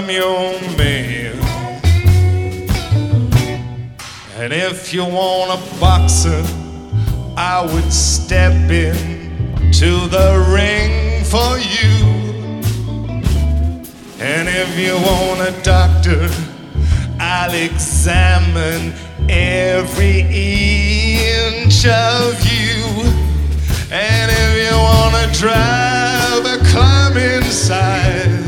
I'm your man. And if you want a boxer, I would step in to the ring for you. And if you want a doctor, I'll examine every inch of you. And if you want to drive a climb inside,